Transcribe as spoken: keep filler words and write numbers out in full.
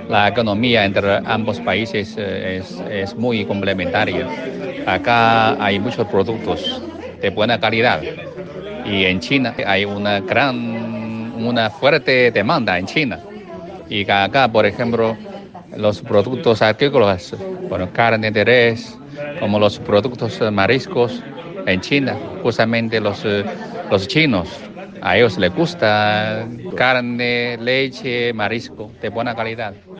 La economía entre ambos países eh, es, es muy complementaria. Acá hay muchos productos de buena calidad y en China hay una gran, una fuerte demanda en China. Y acá, por ejemplo, los productos agrícolas, bueno, carne de res, como los productos eh, mariscos en China, justamente los, eh, los chinos, a ellos les gusta carne, leche, marisco de buena calidad.